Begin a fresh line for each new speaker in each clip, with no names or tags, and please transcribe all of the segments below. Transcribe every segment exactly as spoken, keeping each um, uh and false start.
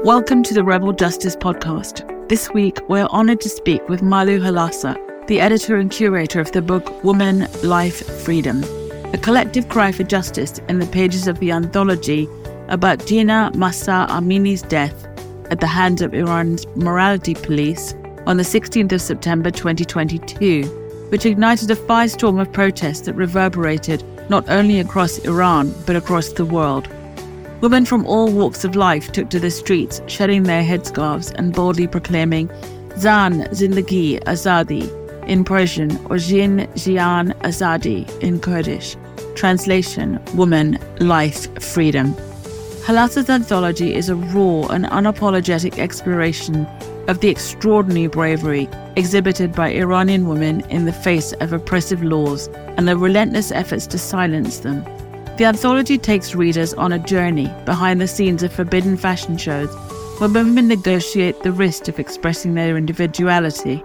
Welcome to the Rebel Justice Podcast. This week, we're honoured to speak with Malu Halasa, the editor and curator of the book Woman, Life, Freedom, a collective cry for justice in the pages of the anthology about Jina Mahsa Amini's death at the hands of Iran's morality police on the sixteenth of September twenty twenty-two, which ignited a firestorm of protests that reverberated not only across Iran, but across the world. Women from all walks of life took to the streets, shedding their headscarves and boldly proclaiming Zan Zindagi Azadi in Persian or Jin Jian Azadi in Kurdish. Translation: Woman, Life, Freedom. Halasa's anthology is a raw and unapologetic exploration of the extraordinary bravery exhibited by Iranian women in the face of oppressive laws and the relentless efforts to silence them. The anthology takes readers on a journey behind the scenes of forbidden fashion shows where women negotiate the risk of expressing their individuality.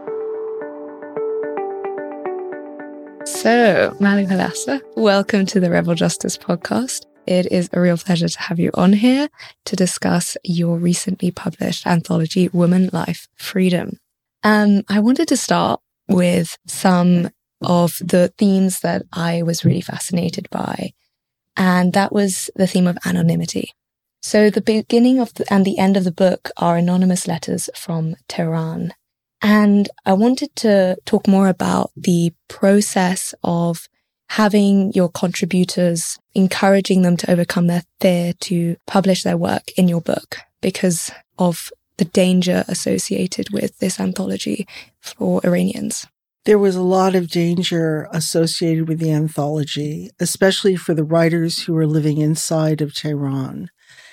So, Malu Halasa, welcome to the Rebel Justice Podcast. It is a real pleasure to have you on here to discuss your recently published anthology, Woman, Life, Freedom. Um, I wanted to start with some of the themes that I was really fascinated by. And that was the theme of anonymity. So the beginning of the, and the end of the book are anonymous letters from Tehran. And I wanted to talk more about the process of having your contributors, encouraging them to overcome their fear to publish their work in your book because of the danger associated with this anthology for Iranians.
There was a lot of danger associated with the anthology, especially for the writers who were living inside of Tehran.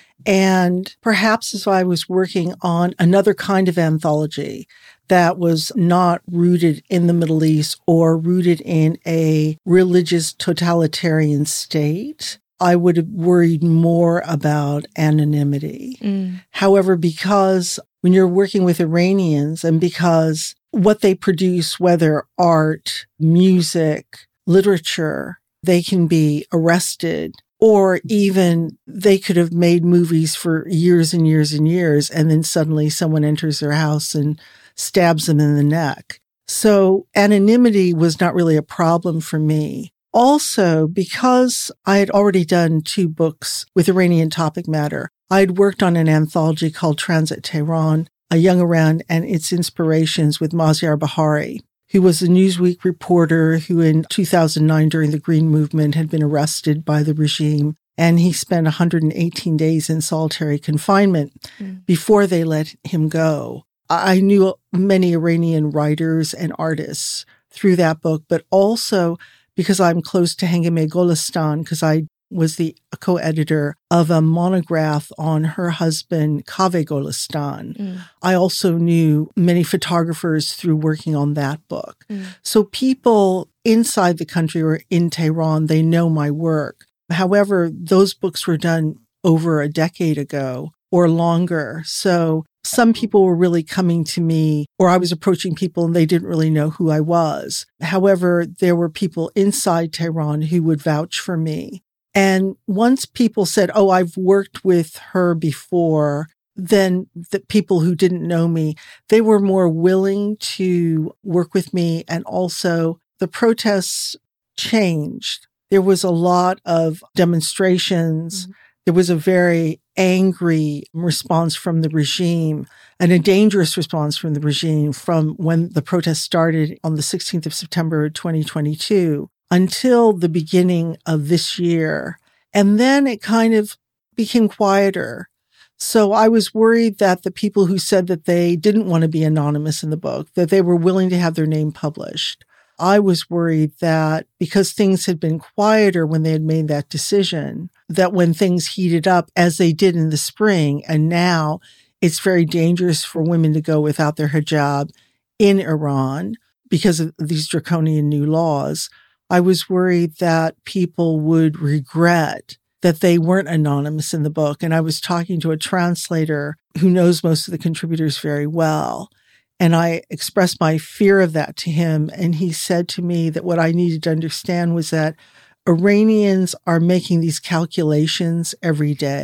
And perhaps as I was working on another kind of anthology that was not rooted in the Middle East or rooted in a religious totalitarian state, I would have worried more about anonymity. Mm. However, because when you're working with Iranians and because what they produce, whether art, music, literature, they can be arrested, or even they could have made movies for years and years and years, and then suddenly someone enters their house and stabs them in the neck. So anonymity was not really a problem for me. Also, because I had already done two books with Iranian topic matter, I had worked on an anthology called Transit Tehran, a young Iran and its inspirations with Maziar Bahari, who was a Newsweek reporter who in two thousand nine during the Green Movement had been arrested by the regime. And he spent one hundred eighteen days in solitary confinement mm. before they let him go. I knew many Iranian writers and artists through that book, but also because I'm close to Hengame Golestan, because I was the co-editor of a monograph on her husband, Kaveh Golestan. Mm. I also knew many photographers through working on that book. Mm. So people inside the country or in Tehran, they know my work. However, those books were done over a decade ago or longer. So some people were really coming to me, or I was approaching people and they didn't really know who I was. However, there were people inside Tehran who would vouch for me. And once people said, oh, I've worked with her before, then the people who didn't know me, they were more willing to work with me. And also the protests changed. There was a lot of demonstrations. Mm-hmm. There was a very angry response from the regime and a dangerous response from the regime from when the protests started on the sixteenth of September, twenty twenty-two. Until the beginning of this year. And then it kind of became quieter. So I was worried that the people who said that they didn't want to be anonymous in the book, that they were willing to have their name published. I was worried that because things had been quieter when they had made that decision, that when things heated up, as they did in the spring, and now it's very dangerous for women to go without their hijab in Iran because of these draconian new laws, I was worried that people would regret that they weren't anonymous in the book. And I was talking to a translator who knows most of the contributors very well. And I expressed my fear of that to him. And he said to me that what I needed to understand was that Iranians are making these calculations every day.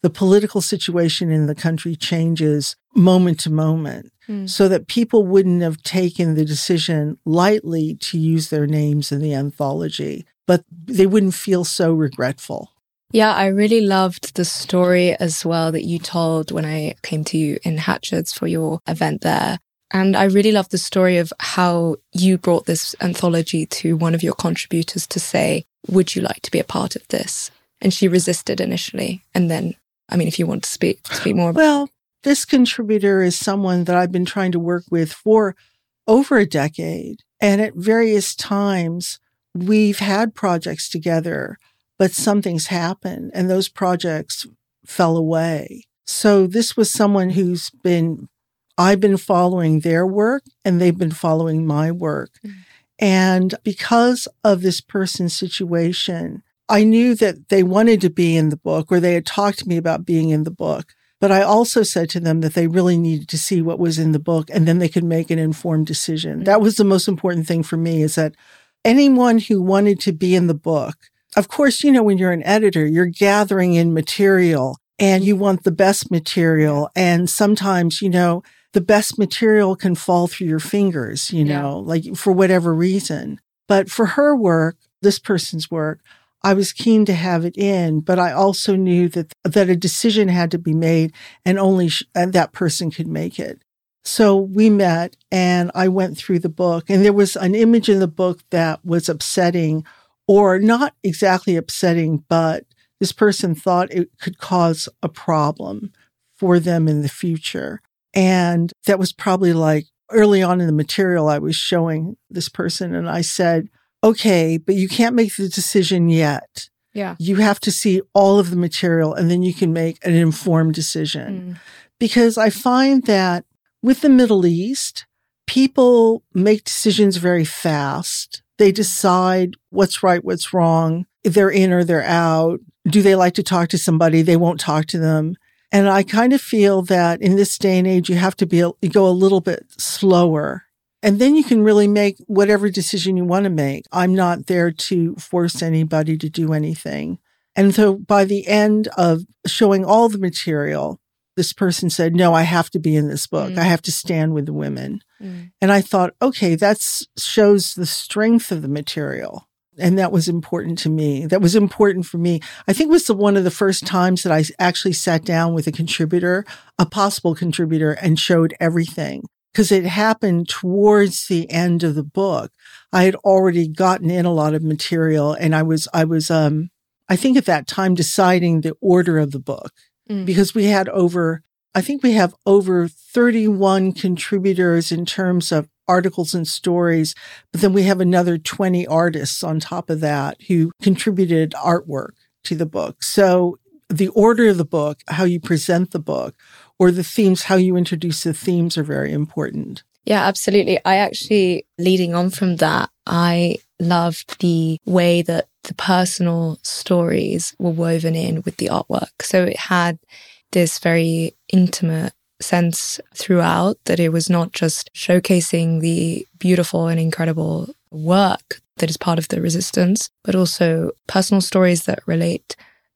the political situation in the country changes moment to moment, mm. so that people wouldn't have taken the decision lightly to use their names in the anthology, but they wouldn't feel so regretful.
Yeah, I really loved the story as well that you told when I came to you in Hatchards for your event there. And I really love the story of how you brought this anthology to one of your contributors to say, would you like to be a part of this? And she resisted initially. And then, I mean, if you want to speak, speak more.
Well, this contributor is someone that I've been trying to work with for over a decade. And at various times, we've had projects together, but something's happened and those projects fell away. So this was someone who's been, I've been following their work and they've been following my work. Mm. And because of this person's situation, I knew that they wanted to be in the book, or they had talked to me about being in the book. But I also said to them that they really needed to see what was in the book and then they could make an informed decision. That was the most important thing for me, is that anyone who wanted to be in the book, of course, you know, when you're an editor, you're gathering in material and you want the best material. And sometimes, you know, the best material can fall through your fingers, you know, yeah. like for whatever reason. But for her work, this person's work, I was keen to have it in, but I also knew that that a decision had to be made and only sh- and that person could make it. So we met and I went through the book, and there was an image in the book that was upsetting, or not exactly upsetting, but this person thought it could cause a problem for them in the future. And that was probably like early on in the material I was showing this person, and I said, okay, but you can't make the decision yet.
Yeah.
You have to see all of the material and then you can make an informed decision. Mm. Because I find that with the Middle East, people make decisions very fast. They decide what's right, what's wrong. If they're in or they're out. Do they like to talk to somebody? They won't talk to them. And I kind of feel that in this day and age, you have to be you go a little bit slower. And then you can really make whatever decision you want to make. I'm not there to force anybody to do anything. And so by the end of showing all the material, this person said, no, I have to be in this book. Mm. I have to stand with the women. Mm. And I thought, okay, that shows the strength of the material. And that was important to me. That was important for me. I think it was the, one of the first times that I actually sat down with a contributor, a possible contributor, and showed everything. Because it happened towards the end of the book. I had already gotten in a lot of material, and I was, I was, um, I think at that time deciding the order of the book, mm. because we had over, I think we have over thirty-one contributors in terms of articles and stories, but then we have another twenty artists on top of that who contributed artwork to the book. So the order of the book, how you present the book, or the themes, how you introduce the themes, are very important.
Yeah, absolutely. I actually, leading on from that, I loved the way that the personal stories were woven in with the artwork. So it had this very intimate sense throughout, that it was not just showcasing the beautiful and incredible work that is part of the resistance, but also personal stories that relate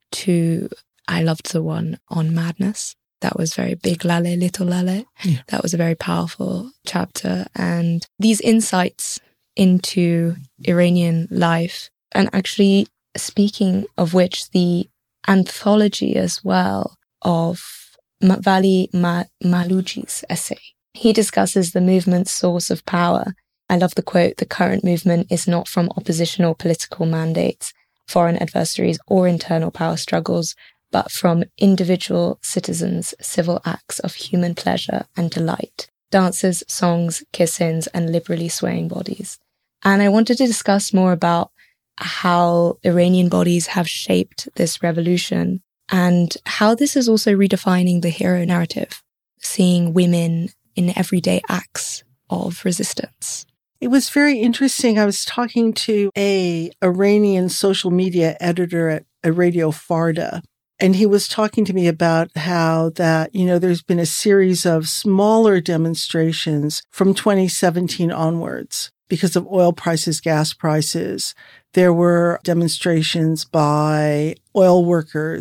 to, I loved the one on madness. That was very big Lale, little Lale. Yeah. That was a very powerful chapter. And these insights into Iranian life, and actually speaking of which, the anthology as well of Vali Malouji's essay. He discusses the movement's source of power. I love the quote, "The current movement is not from oppositional political mandates, foreign adversaries, or internal power struggles, but from individual citizens' civil acts of human pleasure and delight, dances, songs, kiss-ins, and liberally swaying bodies." And I wanted to discuss more about how Iranian bodies have shaped this revolution and how this is also redefining the hero narrative, seeing women in everyday acts of resistance.
It was very interesting. I was talking to a Iranian social media editor at a Radio Farda, and he was talking to me about how that, you know, there's been a series of smaller demonstrations from twenty seventeen onwards because of oil prices, gas prices. There were demonstrations by oil workers,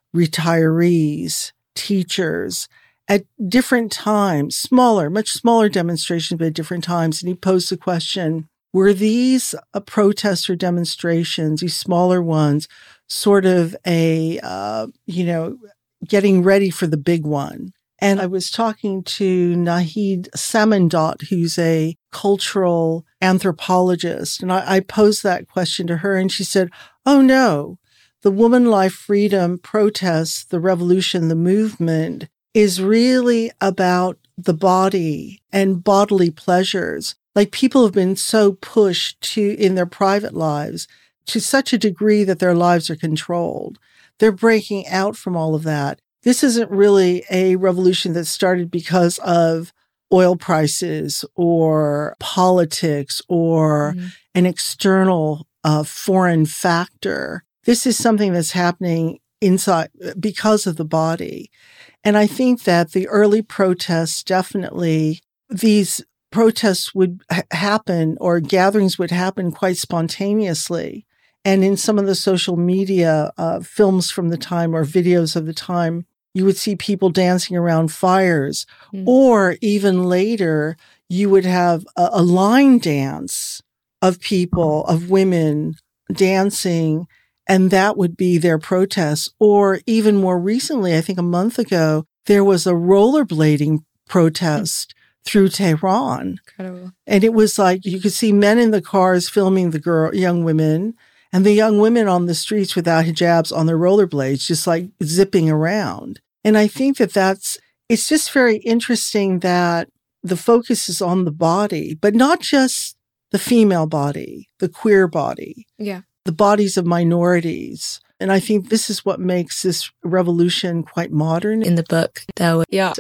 retirees, teachers, at different times, smaller, much smaller demonstrations, but at different times. And he posed the question, were these uh, protests or demonstrations, these smaller ones, sort of a, uh, you know, getting ready for the big one? And I was talking to Nahid Samandot, who's a cultural anthropologist. And I, I posed that question to her, and she said, oh, no, the woman life freedom protests, the revolution, the movement is really about the body and bodily pleasures. Like, people have been so pushed to in their private lives to such a degree that their lives are controlled. They're breaking out from all of that. This isn't really a revolution that started because of oil prices or politics or mm-hmm. an external uh, foreign factor. This is something that's happening inside because of the body. And I think that the early protests, definitely, these protests would ha- happen or gatherings would happen quite spontaneously. And in some of the social media uh, films from the time or videos of the time, you would see people dancing around fires. Mm. Or even later, you would have a, a line dance of people, of women dancing, and that would be their protests. Or even more recently, I think a month ago, there was a rollerblading protest mm. through Tehran.
Incredible.
And it was like you could see men in the cars filming the girl, young women, and the young women on the streets without hijabs on their rollerblades, just like zipping around. And I think that that's, it's just very interesting that the focus is on the body, but not just the female body, the queer body,
yeah,
the bodies of minorities. And I think this is what makes this revolution quite modern.
In the book, there was yeah.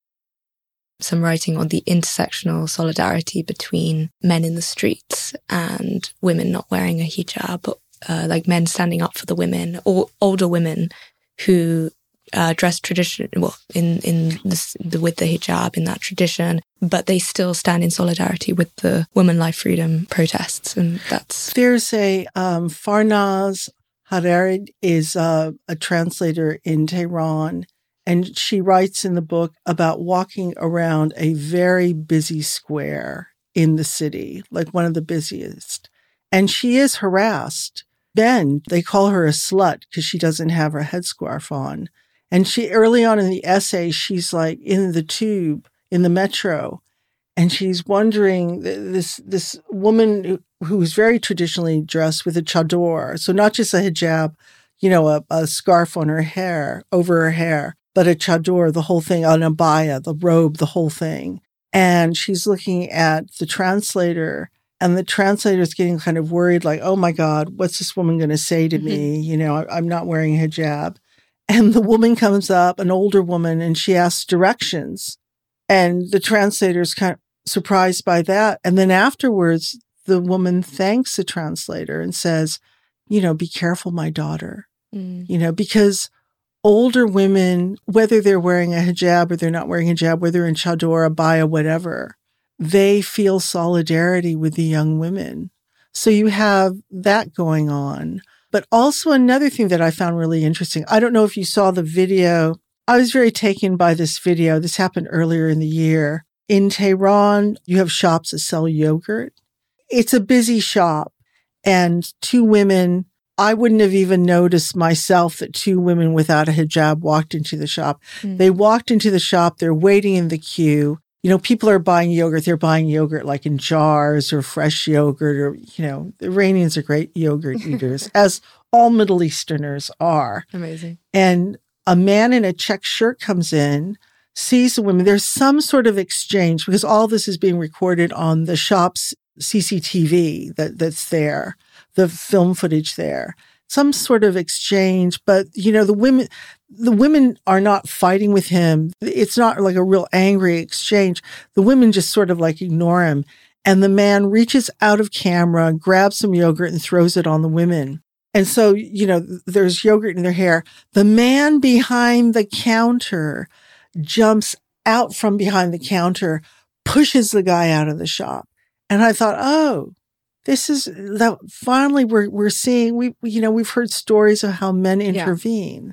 some writing on the intersectional solidarity between men in the streets and women not wearing a hijab, uh, like men standing up for the women, or older women who uh, dress tradition, well, in in this, the, with the hijab in that tradition, but they still stand in solidarity with the women life freedom protests, and that's
there's a um, Farnaz Hariri is uh, a translator in Tehran. And she writes in the book about walking around a very busy square in the city, like one of the busiest. And she is harassed. Ben, they call her a slut because she doesn't have her headscarf on. And she, early on in the essay, she's like in the tube, in the metro, and she's wondering, this, this woman who's very traditionally dressed with a chador, so not just a hijab, you know, a, a scarf on her hair, over her hair, but a chador, the whole thing, an abaya, the robe, the whole thing. And she's looking at the translator, and the translator is getting kind of worried, like, oh my God, what's this woman going to say to mm-hmm. me? You know, I, I'm not wearing a hijab. And the woman comes up, an older woman, and she asks directions. And the translator's kind of surprised by that. And then afterwards, the woman thanks the translator and says, you know, be careful, my daughter. Mm. You know, because older women, whether they're wearing a hijab or they're not wearing a hijab, whether in chador, abaya, whatever, they feel solidarity with the young women. So you have that going on. But also another thing that I found really interesting, I don't know if you saw the video. I was very taken by this video. This happened earlier in the year. In Tehran, you have shops that sell yogurt. It's a busy shop. And two women, I wouldn't have even noticed myself that two women without a hijab walked into the shop. Mm. They walked into the shop. They're waiting in the queue. You know, people are buying yogurt. They're buying yogurt like in jars or fresh yogurt, or, you know, the Iranians are great yogurt eaters, as all Middle Easterners are.
Amazing.
And a man in a check shirt comes in, sees the women. There's some sort of exchange because all this is being recorded on the shop's C C T V that, that's there, the film footage there. Some sort of exchange, but, you know, the women, the women are not fighting with him. It's not like a real angry exchange. The women just sort of like ignore him. And the man reaches out of camera, grabs some yogurt and throws it on the women. And so, you know, there's yogurt in their hair. The man behind the counter jumps out from behind the counter, pushes the guy out of the shop. And I thought, oh, this is that finally we're we're seeing we you know we've heard stories of how men intervene. Yeah.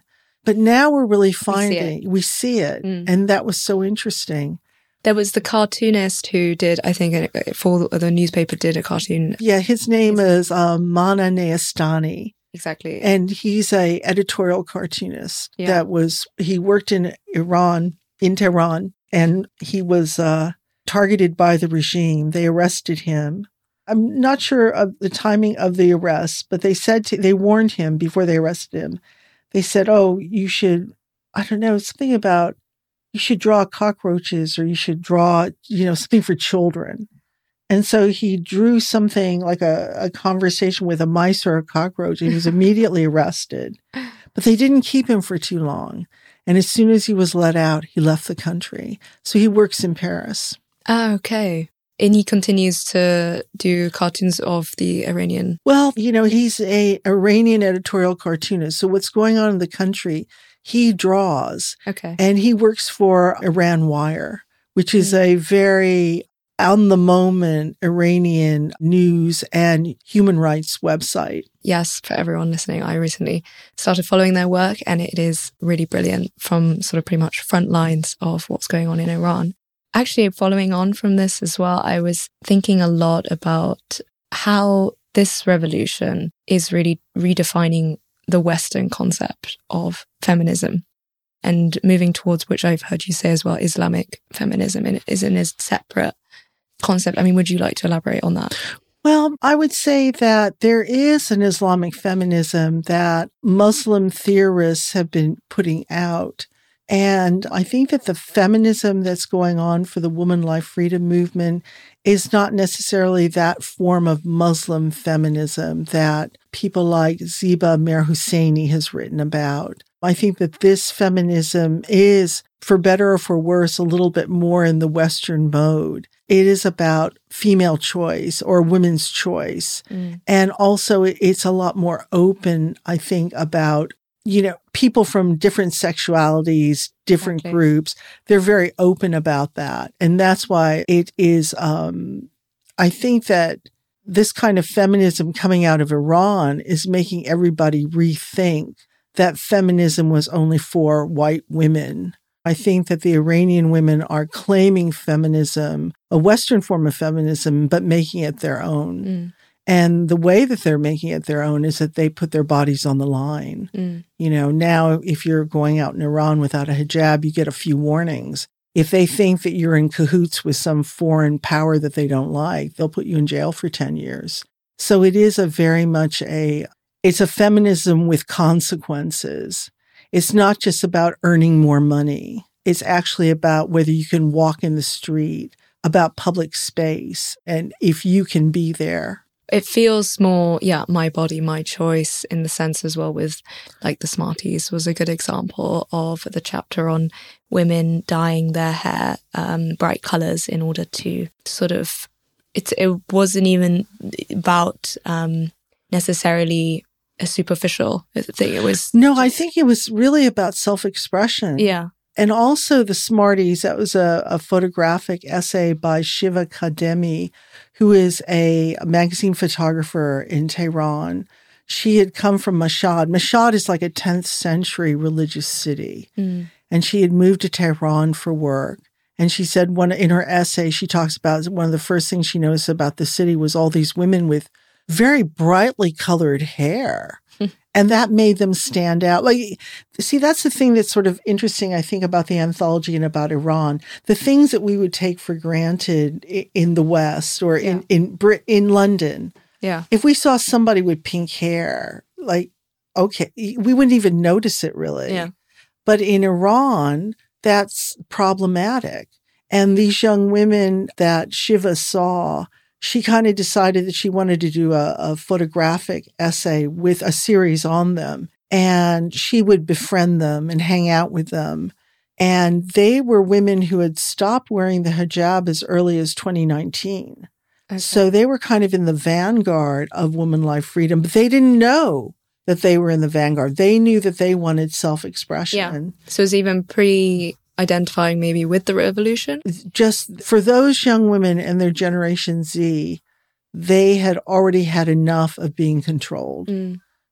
But now we're really
We see
finding,
it.
we see it.
Mm.
And that was so interesting.
There was the cartoonist who did, I think, for the newspaper, did a cartoon.
Yeah, his name is um, Mana Nayastani.
Exactly.
And he's a editorial cartoonist
Yeah.
that was, he worked in Iran, in Tehran, and he was uh, targeted by the regime. They arrested him. I'm not sure of the timing of the arrest, but they said, to, they warned him before they arrested him. They said, oh, you should, I don't know, something about, you should draw cockroaches, or you should draw, you know, something for children. And so he drew something like a, a conversation with a mice or a cockroach, and he was immediately arrested. But they didn't keep him for too long. And as soon as he was let out, he left the country. So he works in Paris.
Ah, okay. And he continues to do cartoons of the Iranian.
Well, you know, he's a Iranian editorial cartoonist. So what's going on in the country, he draws.
Okay.
And he works for Iran Wire, which is mm. a very on the moment Iranian news and human rights website.
Yes, for everyone listening, I recently started following their work, and it is really brilliant from sort of pretty much front lines of what's going on in Iran. Actually, following on from this as well, I was thinking a lot about how this revolution is really redefining the Western concept of feminism and moving towards, which I've heard you say as well, Islamic feminism, and it isn't as separate concept. I mean, would you like to elaborate on that?
Well, I would say that there is an Islamic feminism that Muslim theorists have been putting out. And I think that the feminism that's going on for the Woman Life Freedom movement is not necessarily that form of Muslim feminism that people like Ziba Mir Husseini has written about. I think that this feminism is, for better or for worse, a little bit more in the Western mode. It is about female choice or women's choice. Mm. And also it's a lot more open, I think, about, you know, people from different sexualities, different okay. groups. They're very open about that. And that's why it is, um, I think that this kind of feminism coming out of Iran is making everybody rethink that feminism was only for white women. I think that the Iranian women are claiming feminism, a Western form of feminism, but making it their own. Mm. And the way that they're making it their own is that they put their bodies on the line. Mm. You know, now if you're going out in Iran without a hijab, you get a few warnings. If they think that you're in cahoots with some foreign power that they don't like, they'll put you in jail for ten years. So it is a very much a, it's a feminism with consequences. It's not just about earning more money. It's actually about whether you can walk in the street, about public space, and if you can be there.
It feels more, yeah, my body, my choice, in the sense as well with, like, the Smarties was a good example of the chapter on women dyeing their hair um, bright colours in order to sort of, it, it wasn't even about um, necessarily a superficial thing. It was...
No, I think it was really about self-expression.
Yeah.
And also the Smarties, that was a, a photographic essay by Shiva Kademi, who is a magazine photographer in Tehran. She had come from Mashhad. Mashhad is like a tenth century religious city. Mm. And she had moved to Tehran for work. And she said one in her essay, she talks about one of the first things she noticed about the city was all these women with very brightly colored hair. And that made them stand out. Like, see, that's the thing that's sort of interesting, I think, about the anthology and about Iran. The things that we would take for granted in the West or in, yeah. in Brit- in London.
Yeah.
If we saw somebody with pink hair, like, okay, we wouldn't even notice it really.
Yeah.
But in Iran, that's problematic. And these young women that Shiva saw, she kind of decided that she wanted to do a, a photographic essay with a series on them. And she would befriend them and hang out with them. And they were women who had stopped wearing the hijab as early as twenty nineteen. Okay. So they were kind of in the vanguard of Woman Life Freedom, but they didn't know that they were in the vanguard. They knew that they wanted self-expression.
Yeah. So it's even pre- identifying maybe with the revolution?
Just for those young women and their Generation Z, they had already had enough of being controlled. Mm.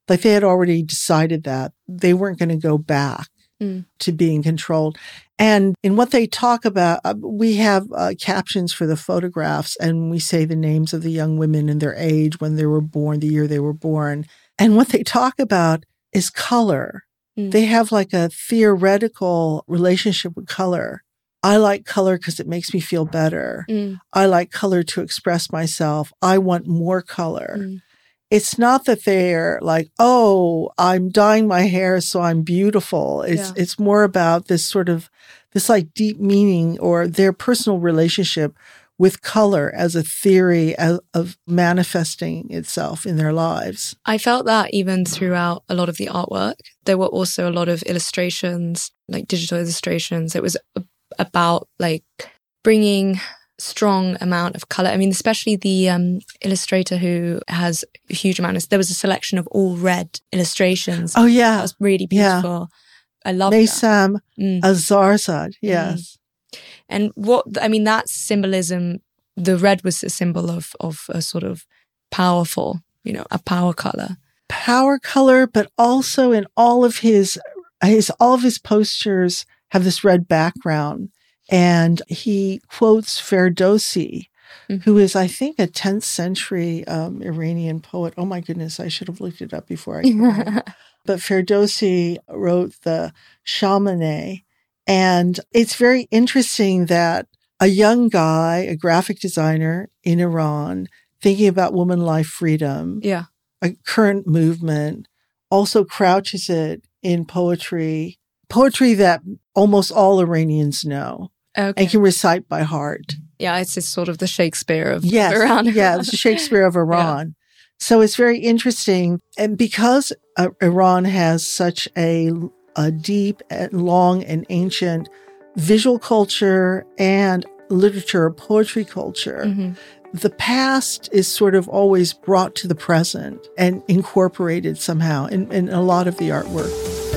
Like they had already decided that they weren't going to go back mm. to being controlled. And in what they talk about, uh, we have uh, captions for the photographs, and we say the names of the young women and their age, when they were born, the year they were born. And what they talk about is color. Mm. They have like a theoretical relationship with color. I like color because it makes me feel better. Mm. I like color to express myself. I want more color. Mm. It's not that they're like, oh, I'm dyeing my hair so I'm beautiful. It's yeah. it's more about this sort of, this like deep meaning or their personal relationship with color as a theory of, of manifesting itself in their lives.
I felt that even throughout a lot of the artwork. There were also a lot of illustrations, like digital illustrations. It was about like bringing strong amount of color. I mean, especially the um, illustrator who has a huge amount of, there was a selection of all red illustrations.
Oh, yeah.
That was really beautiful. Yeah. I love that.
Maysam mm. Azarzad, yes.
Mm. And what, I mean, that symbolism, the red was a symbol of, of a sort of powerful, you know, a power color.
Power color, but also in all of his, his, all of his posters have this red background. And he quotes Ferdowsi, mm-hmm. who is, I think, a tenth century um, Iranian poet. Oh, my goodness, I should have looked it up before I came. But Ferdowsi wrote the Shamane. And it's very interesting that a young guy, a graphic designer in Iran, thinking about woman life freedom,
yeah.
a current movement, also crouches it in poetry, poetry that almost all Iranians know. Okay. And can recite by heart.
Yeah, it's just sort of the Shakespeare of
yes,
Iran.
yeah, it's the Shakespeare of Iran. Yeah. So it's very interesting. And because uh, Iran has such a, a deep and long and ancient visual culture and literature, poetry culture, mm-hmm. the past is sort of always brought to the present and incorporated somehow in, in a lot of the artwork.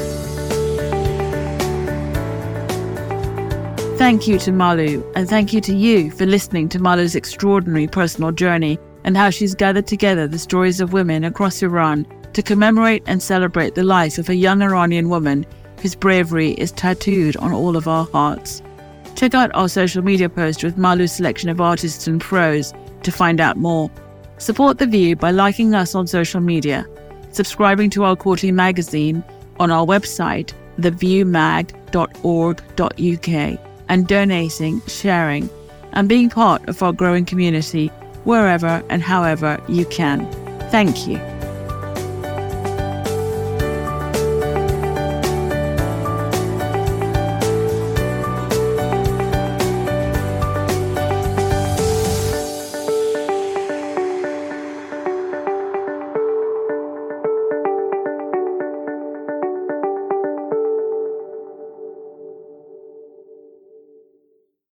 Thank you to Malu, and thank you to you for listening to Malu's extraordinary personal journey and how she's gathered together the stories of women across Iran to commemorate and celebrate the life of a young Iranian woman whose bravery is tattooed on all of our hearts. Check out our social media post with Malu's selection of artists and prose to find out more. Support The View by liking us on social media, subscribing to our quarterly magazine on our website, the view mag dot org dot u k, and donating, sharing, and being part of our growing community wherever and however you can. Thank you.